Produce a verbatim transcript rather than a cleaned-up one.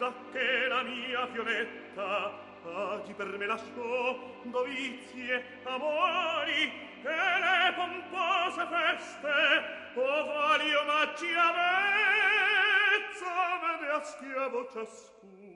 da che la mia Fioretta agi per me lasciò dovizie, amori e le pompose feste, ovali omaggi avezza vede a schiavo ciascuno.